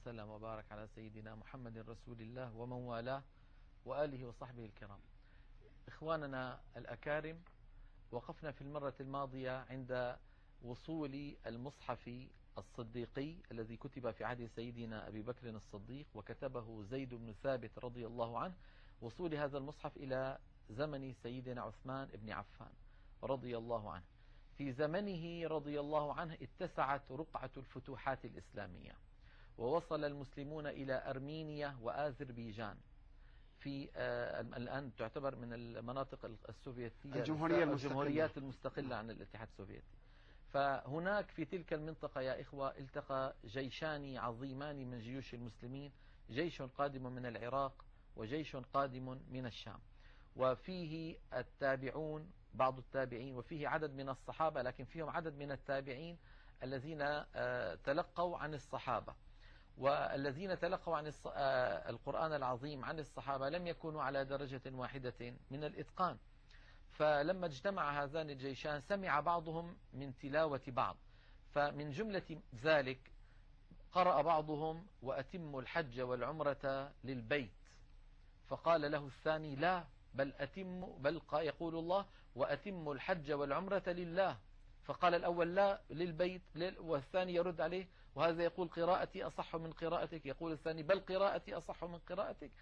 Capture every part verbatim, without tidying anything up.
وسلم وبارك على سيدنا محمد رسول الله ومن والاه وآله وصحبه الكرام. إخواننا الأكارم، وقفنا في المرة الماضية عند وصول المصحف الصديقي الذي كتب في عهد سيدنا أبي بكر الصديق وكتبه زيد بن ثابت رضي الله عنه، وصول هذا المصحف إلى زمن سيدنا عثمان بن عفان رضي الله عنه. في زمنه رضي الله عنه اتسعت رقعة الفتوحات الإسلامية، ووصل المسلمون إلى أرمينيا وآذربيجان في آه الآن تعتبر من المناطق السوفيتية الجمهورية الجمهوريات المستقلة عن الاتحاد السوفيتي. فهناك في تلك المنطقة يا إخوة التقى جيشان عظيمان من جيوش المسلمين، جيش قادم من العراق وجيش قادم من الشام، وفيه التابعون بعض التابعين، وفيه عدد من الصحابة، لكن فيهم عدد من التابعين الذين آه تلقوا عن الصحابة، والذين تلقوا عن القرآن العظيم عن الصحابة لم يكونوا على درجة واحدة من الإتقان. فلما اجتمع هذان الجيشان سمع بعضهم من تلاوة بعض، فمن جملة ذلك قرأ بعضهم وأتموا الحج والعمرة للبيت، فقال له الثاني لا، بل أتم بل يقول الله وأتموا الحج والعمرة لله، فقال الأول لا للبيت، والثاني يرد عليه وهذا يقول قراءتي أصح من قراءتك، يقول الثاني بل قراءتي أصح من قراءتك،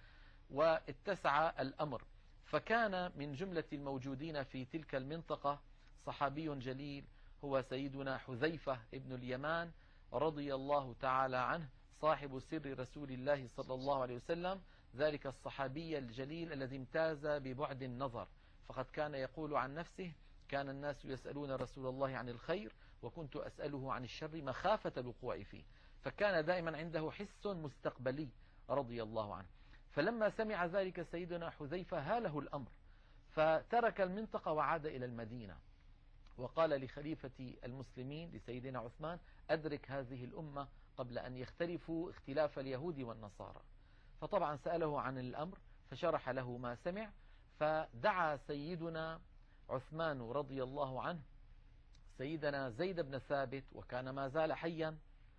واتسع الأمر. فكان من جملة الموجودين في تلك المنطقة صحابي جليل هو سيدنا حذيفة ابن اليمان رضي الله تعالى عنه، صاحب سر رسول الله صلى الله عليه وسلم، ذلك الصحابي الجليل الذي امتاز ببعد النظر، فقد كان يقول عن نفسه كان الناس يسألون رسول الله عن الخير وكنت أسأله عن الشر مخافة الوقوع فيه، فكان دائما عنده حس مستقبلي رضي الله عنه. فلما سمع ذلك سيدنا حذيفة هاله الأمر، فترك المنطقة وعاد إلى المدينة، وقال لخليفة المسلمين لسيدنا عثمان أدرك هذه الأمة قبل أن يختلفوا اختلاف اليهود والنصارى. فطبعا سأله عن الأمر فشرح له ما سمع، فدعا سيدنا عثمان رضي الله عنه سيدنا زيد بن ثابت وكان ما زال حيا،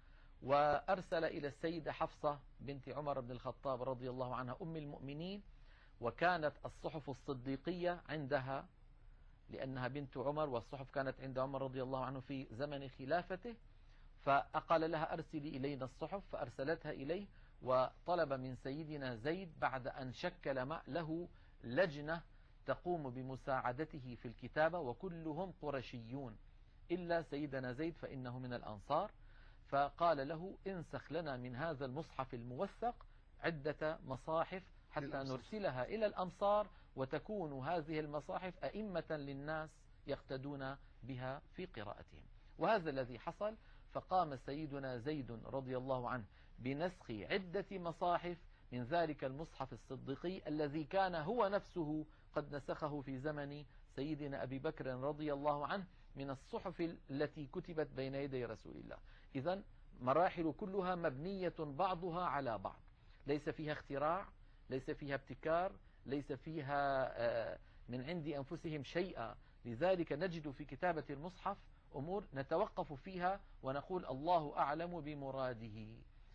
وأرسل إلى السيدة حفصة بنت عمر بن الخطاب رضي الله عنها أم المؤمنين، وكانت الصحف الصديقية عندها لأنها بنت عمر، والصحف كانت عند عمر رضي الله عنه في زمن خلافته، فقال لها أرسلي إلينا الصحف، فأرسلتها إليه، وطلب من سيدنا زيد بعد أن شكل له لجنة تقوم بمساعدته في الكتابة، وكلهم قرشيون إلا سيدنا زيد فإنه من الأنصار، فقال له انسخ لنا من هذا المصحف الموثق عدة مصاحف حتى نرسلها إلى الأمصار، وتكون هذه المصاحف أئمة للناس يقتدون بها في قراءتهم. وهذا الذي حصل، فقام سيدنا زيد رضي الله عنه بنسخ عدة مصاحف من ذلك المصحف الصديقي الذي كان هو نفسه قد نسخه في زمن سيدنا أبي بكر رضي الله عنه من الصحف التي كتبت بين يدي رسول الله. إذن مراحل كلها مبنية بعضها على بعض، ليس فيها اختراع، ليس فيها ابتكار، ليس فيها من عند أنفسهم شيئا. لذلك نجد في كتابة المصحف أمور نتوقف فيها ونقول الله أعلم بمراده.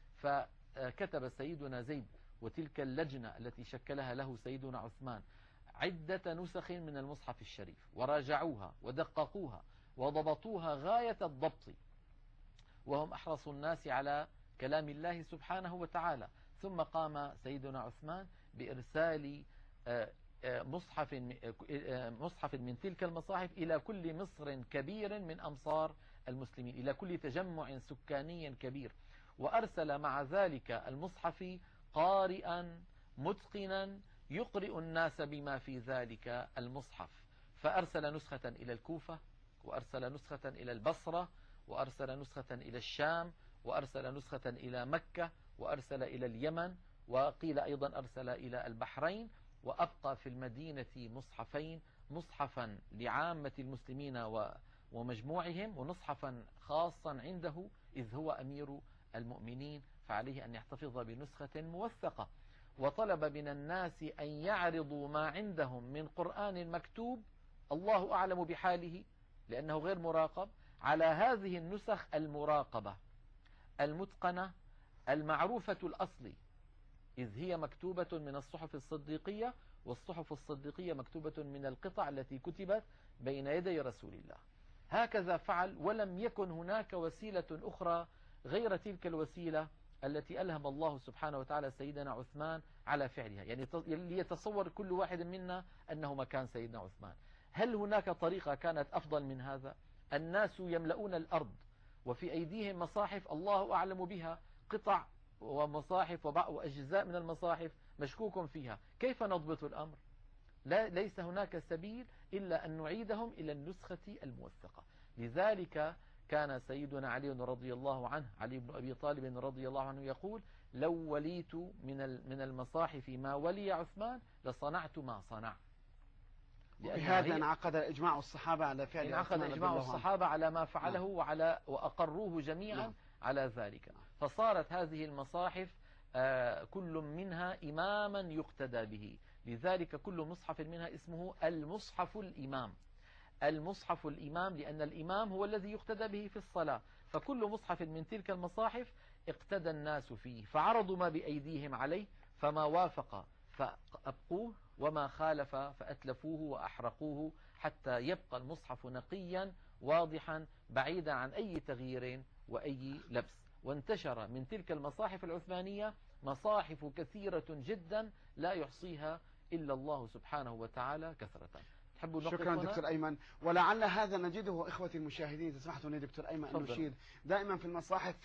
فكتب سيدنا زيد وتلك اللجنة التي شكلها له سيدنا عثمان عدة نسخ من المصحف الشريف، وراجعوها ودققوها وضبطوها غاية الضبط، وهم أحرص الناس على كلام الله سبحانه وتعالى. ثم قام سيدنا عثمان بإرسال مصحف مصحف من تلك المصاحف إلى كل مصر كبير من أمصار المسلمين، إلى كل تجمع سكاني كبير، وأرسل مع ذلك المصحف قارئا متقنا يقرئ الناس بما في ذلك المصحف. فأرسل نسخة إلى الكوفة، وأرسل نسخة إلى البصرة، وأرسل نسخة إلى الشام، وأرسل نسخة إلى مكة، وأرسل إلى اليمن، وقيل أيضا أرسل إلى البحرين، وأبقى في المدينة مصحفين، مصحفا لعامة المسلمين ومجموعهم، ومصحفا خاصا عنده إذ هو أمير المؤمنين، فعليه أن يحتفظ بنسخة موثقة. وطلب من الناس أن يعرضوا ما عندهم من قرآن مكتوب الله أعلم بحاله لأنه غير مراقب على هذه النسخ المراقبة المتقنة المعروفة الأصل، إذ هي مكتوبة من الصحف الصديقية، والصحف الصديقية مكتوبة من القطع التي كتبت بين يدي رسول الله. هكذا فعل، ولم يكن هناك وسيلة أخرى غير تلك الوسيلة التي ألهم الله سبحانه وتعالى سيدنا عثمان على فعلها. يعني ليتصور كل واحد منا أنه مكان سيدنا عثمان. هل هناك طريقة كانت أفضل من هذا؟ الناس يملؤون الأرض وفي أيديهم مصاحف الله أعلم بها، قطع ومصاحف وأجزاء من المصاحف مشكوك فيها. كيف نضبط الأمر؟ لا، ليس هناك سبيل إلا أن نعيدهم إلى النسخة الموثقة. لذلك كان سيدنا علي رضي الله عنه، علي بن أبي طالب رضي الله عنه يقول: لو وليت من من المصاحف ما ولي عثمان لصنعت ما صنع. بهذا انعقد إجماع الصحابة على فعل انعقد إجماع الصحابة على ما فعله وعلى وأقروه جميعا على ذلك. فصارت هذه المصاحف كل منها إماما يقتدى به. لذلك كل مصحف منها اسمه المصحف الإمام. المصحف الإمام لأن الإمام هو الذي يقتدى به في الصلاة. فكل مصحف من تلك المصاحف اقتدى الناس فيه، فعرضوا ما بأيديهم عليه، فما وافق فأبقوه، وما خالف فأتلفوه وأحرقوه، حتى يبقى المصحف نقيا واضحا بعيدا عن أي تغيير وأي لبس. وانتشر من تلك المصاحف العثمانية مصاحف كثيرة جدا لا يحصيها إلا الله سبحانه وتعالى كثرة. شكرا دكتور أيمن. ولعل هذا نجده إخوتي المشاهدين، تسمحوا لي دكتور أيمن أن نشير دائما في المصاحف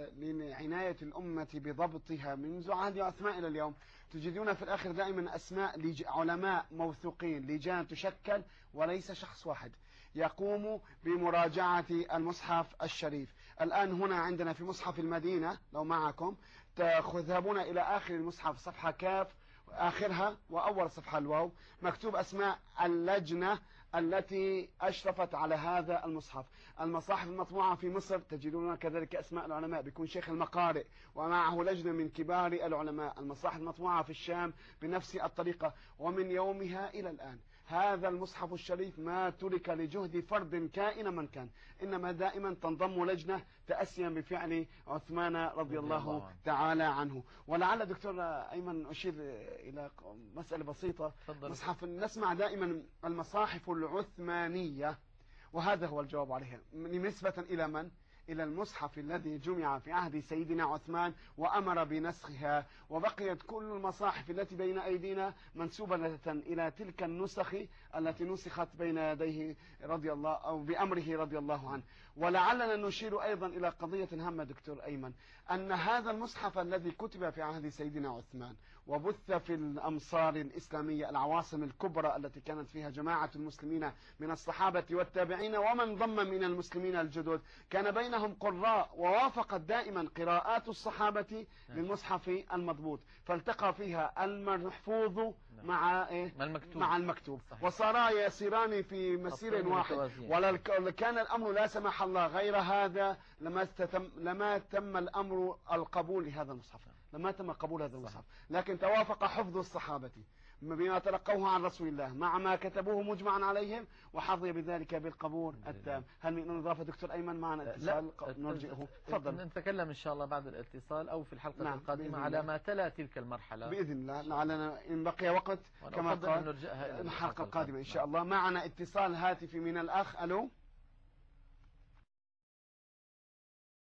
لعناية الأمة بضبطها منذ عهد عثمان إلى اليوم، تجدون في الآخر دائما أسماء علماء موثوقين، لجان تشكل وليس شخص واحد يقوم بمراجعة المصحف الشريف. الآن هنا عندنا في مصحف المدينة لو معكم تذهبون إلى آخر المصحف صفحة كاف آخرها وأول صفحة الواو، مكتوب أسماء اللجنة التي أشرفت على هذا المصحف. المصاحف المطبوعة في مصر تجدون كذلك أسماء العلماء، بيكون شيخ المقارئ ومعه لجنة من كبار العلماء. المصاحف المطبوعة في الشام بنفس الطريقة، ومن يومها إلى الآن هذا المصحف الشريف ما ترك لجهد فرد كائن من كان، إنما دائما تنضم لجنة تأسيا بفعل عثمان رضي الله تعالى عنه. ولعل دكتور أيمن أشير إلى مسألة بسيطة. مصحف نسمع دائما المصاحف العثمانية، وهذا هو الجواب عليها نسبة إلى من؟ إلى المصحف الذي جمع في عهد سيدنا عثمان وأمر بنسخها، وبقيت كل المصاحف التي بين أيدينا منسوبة إلى تلك النسخ التي نسخت بين يديه رضي الله أو بأمره رضي الله عنه. ولعلنا نشير أيضا إلى قضية هامة دكتور أيمن، أن هذا المصحف الذي كتب في عهد سيدنا عثمان وبث في الأمصار الإسلامية العواصم الكبرى التي كانت فيها جماعة المسلمين من الصحابة والتابعين ومن ضم من المسلمين الجدد، كان بينهم قراء، ووافقت دائما قراءات الصحابة للمصحف المضبوط، فالتقى فيها المحفوظ مع إيه؟ المكتوب. مع المكتوب، وصارا يسيران في مسير واحد. ولكان الأمر لا سمح الله غير هذا لما تم لما تم الأمر القبول لهذا المصحف، لما تم قبول هذا المصحف. لكن توافق حفظ الصحابة بما تلقوه عن رسول الله مع ما كتبوه مجمعا عليهم، وحظي بذلك بالقبول التام. هل من إضافة دكتور أيمن معنا اتصال نرجئه؟ تفضل. نتكلم إن شاء الله بعد الاتصال أو في الحلقة نعم القادمة على ما تلا تلك المرحلة بإذن الله. لعلنا إن بقي وقت كما قال نرجئها الحلقة القادمة إن شاء الله. معنا اتصال هاتفي من الأخ. ألو.